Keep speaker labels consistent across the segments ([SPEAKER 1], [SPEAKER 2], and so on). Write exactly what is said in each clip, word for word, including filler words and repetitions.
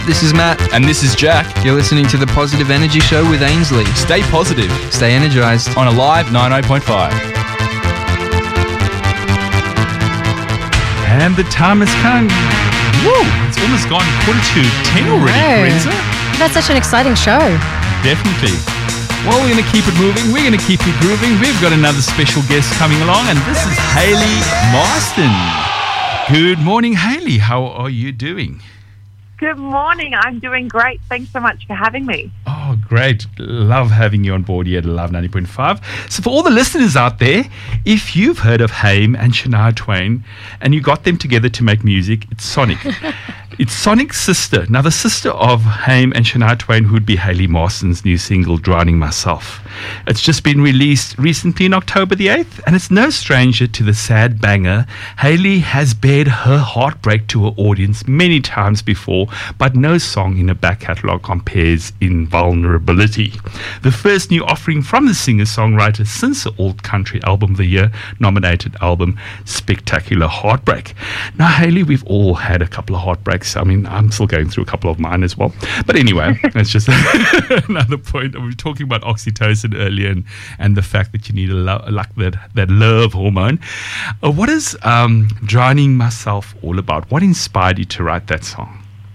[SPEAKER 1] This is Matt.
[SPEAKER 2] And this is Jack.
[SPEAKER 1] You're listening to The Positive Energy Show with Ainsley.
[SPEAKER 2] Stay positive.
[SPEAKER 1] Stay energised.
[SPEAKER 2] On Alive ninety point five. And the time has come. Woo! It's almost gone quarter to ten already, Lorenza.
[SPEAKER 3] That's such an exciting show.
[SPEAKER 2] Definitely. Well, we're going to keep it moving. We're going to keep it grooving. We've got another special guest coming along, and this is Hayley Marston. Good morning, Hayley. How are you doing?
[SPEAKER 4] Good morning. I'm doing great. Thanks so much for having me.
[SPEAKER 2] Oh, great. Love having you on board here at Love ninety point five. So for all the listeners out there, if you've heard of Haim and Shania Twain and you got them together to make music, it's Sonic. It's Sonic's sister. Now, the sister of Haim and Shania Twain, who'd be Hayley Marston's new single, Drowning Myself. It's just been released recently on October the eighth, and it's no stranger to the sad banger. Hayley has bared her heartbreak to her audience many times before, but no song in her back catalogue compares in vulnerability. The first new offering from the singer-songwriter since the Old Country Album of the Year nominated album, Spectacular Heartbreak. Now, Hayley, we've all had a couple of heartbreaks. I mean, I'm still going through a couple of mine as well. But anyway, that's just another point. We were talking about oxytocin earlier and, and the fact that you need a lo- like that, that love hormone. Uh, what is um, Drowning Myself all about? What inspired you to write that song?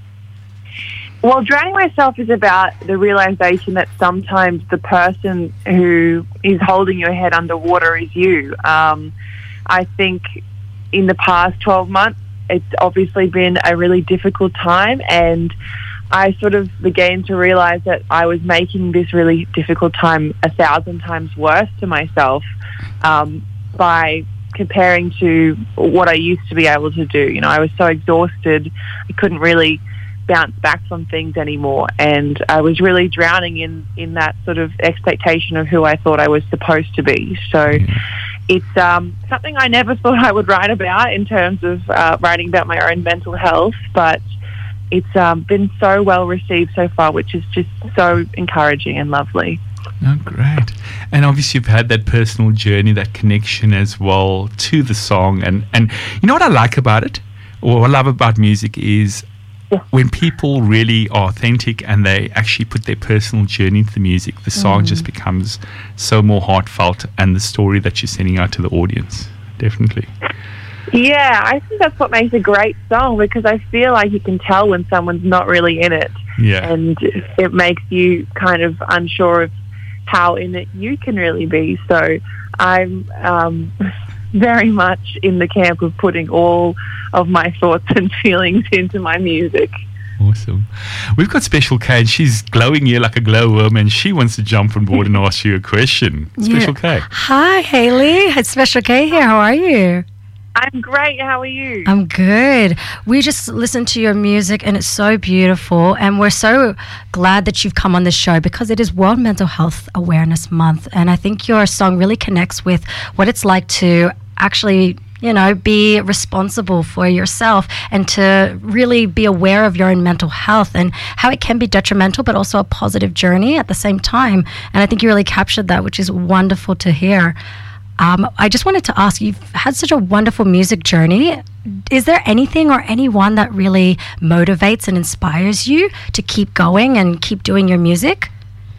[SPEAKER 4] Well, Drowning Myself is about the realisation that sometimes the person who is holding your head underwater is you. Um, I think in the past twelve months, it's obviously been a really difficult time, and I sort of began to realise that I was making this really difficult time a thousand times worse to myself um, by comparing to what I used to be able to do. You know, I was so exhausted, I couldn't really bounce back from things anymore, and I was really drowning in, in that sort of expectation of who I thought I was supposed to be. So it's um, something I never thought I would write about in terms of uh, writing about my own mental health, but it's um, been so well received so far, which is just so encouraging and lovely.
[SPEAKER 2] Oh, great. And obviously you've had that personal journey, that connection as well to the song. And, and you know what I like about it, or what I love about music is
[SPEAKER 4] yeah.
[SPEAKER 2] when people really are authentic and they actually put their personal journey into the music, the song mm. just becomes so more heartfelt, and the story that you're sending out to the audience. Definitely.
[SPEAKER 4] Yeah, I think that's what makes a great song, because I feel like you can tell when someone's not really in it.
[SPEAKER 2] Yeah.
[SPEAKER 4] And it makes you kind of unsure of how in it you can really be. So I'm um, very much in the camp of putting all of my thoughts and feelings into my music.
[SPEAKER 2] Awesome. We've got Special K, and she's glowing here like a glowworm, and she wants to jump on board and ask you a question. Special
[SPEAKER 3] yeah.
[SPEAKER 2] K.
[SPEAKER 3] Hi, Hayley. It's Special K here. How are you?
[SPEAKER 4] I'm great. How are you?
[SPEAKER 3] I'm good. We just listened to your music, and it's so beautiful, and we're so glad that you've come on the show because it is World Mental Health Awareness Month, and I think your song really connects with what it's like to actually, you know, be responsible for yourself and to really be aware of your own mental health and how it can be detrimental but also a positive journey at the same time. And I think you really captured that, which is wonderful to hear. Um, I just wanted to ask, you've had such a wonderful music journey. Is there anything or anyone that really motivates and inspires you to keep going and keep doing your music?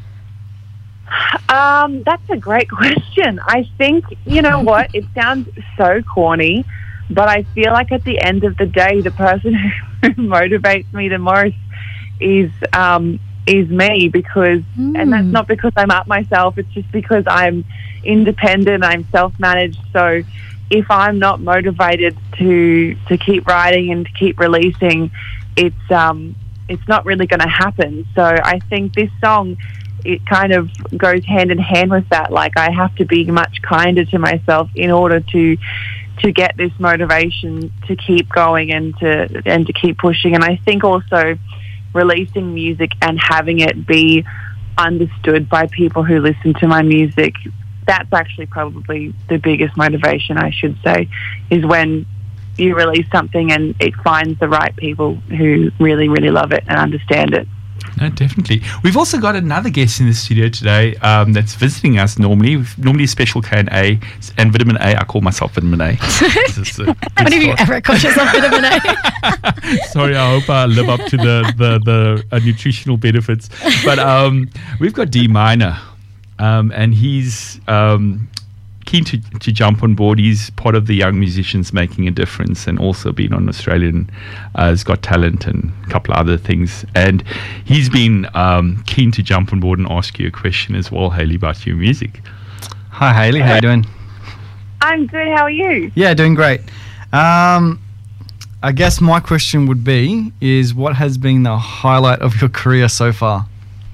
[SPEAKER 4] Um, that's a great question. I think, you know what, it sounds so corny, but I feel like at the end of the day, the person who motivates me the most is um, is me, because, mm. and that's not because I'm up myself, it's just because I'm independent, I'm self-managed. So if I'm not motivated to to keep writing and to keep releasing, it's um it's not really going to happen. So I think this song, it kind of goes hand in hand with that. Like, I have to be much kinder to myself in order to to get this motivation to keep going and to and to keep pushing. And I think also releasing music and having it be understood by people who listen to my music, that's actually probably the biggest motivation, I should say, is when you release something and it finds the right people who really, really love it and understand it.
[SPEAKER 2] No, definitely. We've also got another guest in the studio today um, that's visiting us normally. Normally Special K and A and Vitamin A. I call myself Vitamin A.
[SPEAKER 3] When have you ever called yourself Vitamin A?
[SPEAKER 2] Sorry, I hope I live up to the, the, the uh, nutritional benefits. But um, we've got D Minor, um, and he's... Um, keen to, to jump on board. He's part of the Young Musicians Making a Difference and also been on Australian uh, has Got Talent and a couple of other things. And he's been um, keen to jump on board and ask you a question as well, Hayley, about your music.
[SPEAKER 5] Hi, Hayley. How you doing?
[SPEAKER 4] I'm good. How are you?
[SPEAKER 5] Yeah, doing great. Um, I guess my question would be, is what has been the highlight of your career so far?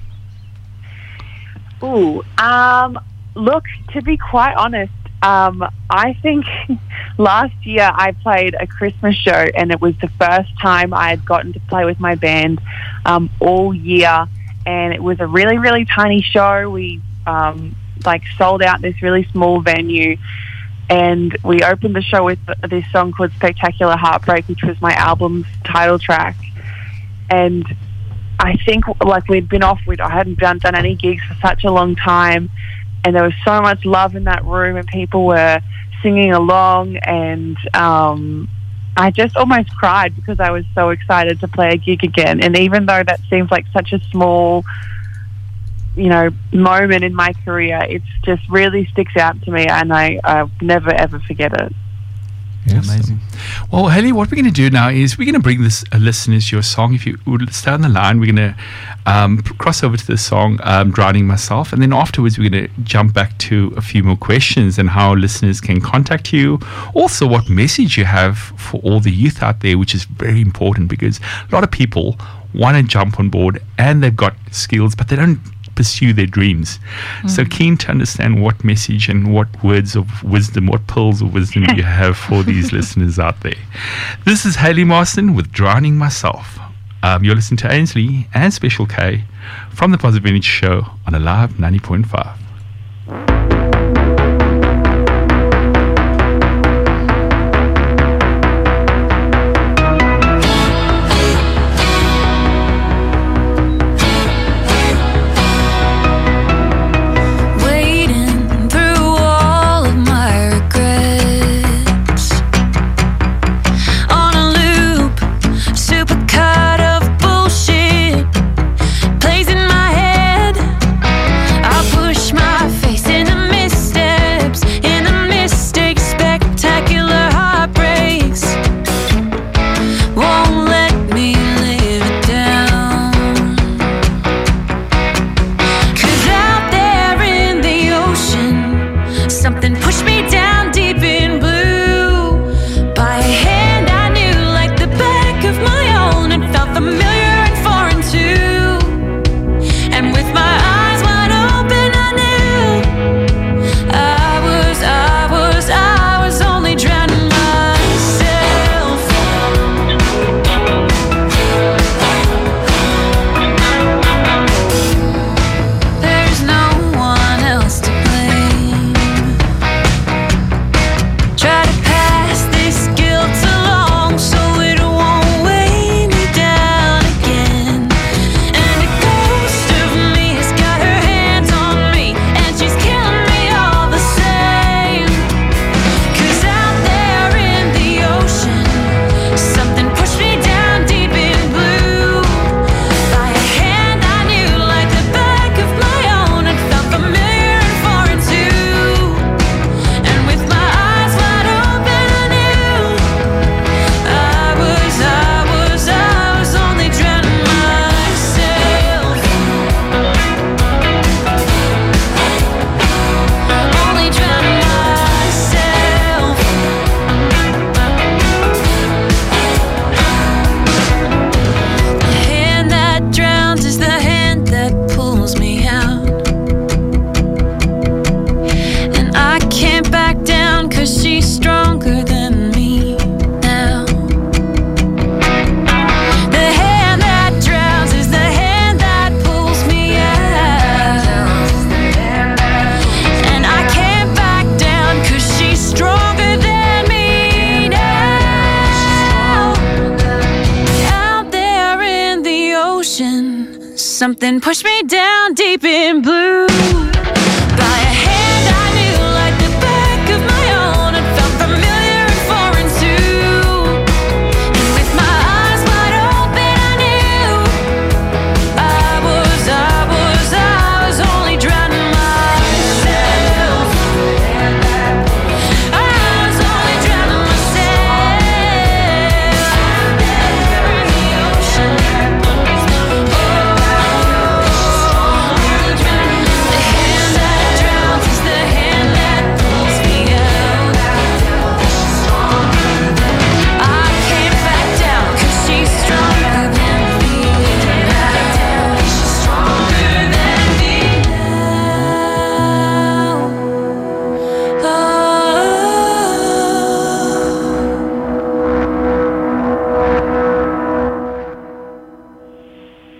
[SPEAKER 4] Ooh, um... Look, to be quite honest, um, I think last year I played a Christmas show and it was the first time I had gotten to play with my band um, all year, and it was a really, really tiny show. We um, like sold out this really small venue, and we opened the show with this song called Spectacular Heartbreak, which was my album's title track. And I think like we'd been off, we'd, I hadn't done, done any gigs for such a long time. And there was so much love in that room, and people were singing along, and um, I just almost cried because I was so excited to play a gig again. And even though that seems like such a small, you know, moment in my career, it's just really sticks out to me, and I I'll never ever forget it.
[SPEAKER 5] Yeah, amazing.
[SPEAKER 2] Well, Hayley, what we're going to do now is we're going to bring this uh, listeners your song. If you would stay on the line, we're going to um, p- cross over to the song um, Drowning Myself, and then afterwards we're going to jump back to a few more questions and how listeners can contact you. Also, what message you have for all the youth out there, which is very important because a lot of people want to jump on board and they've got skills, but they don't pursue their dreams. Mm. So keen to understand what message and what words of wisdom, what pearls of wisdom you have for these listeners out there. This is Hayley Marston with Drowning Myself. Um, you're listening to Ainsley and Special K from the Positive Energy Show on Alive ninety point five.
[SPEAKER 6] Something pushed me down deep in blue.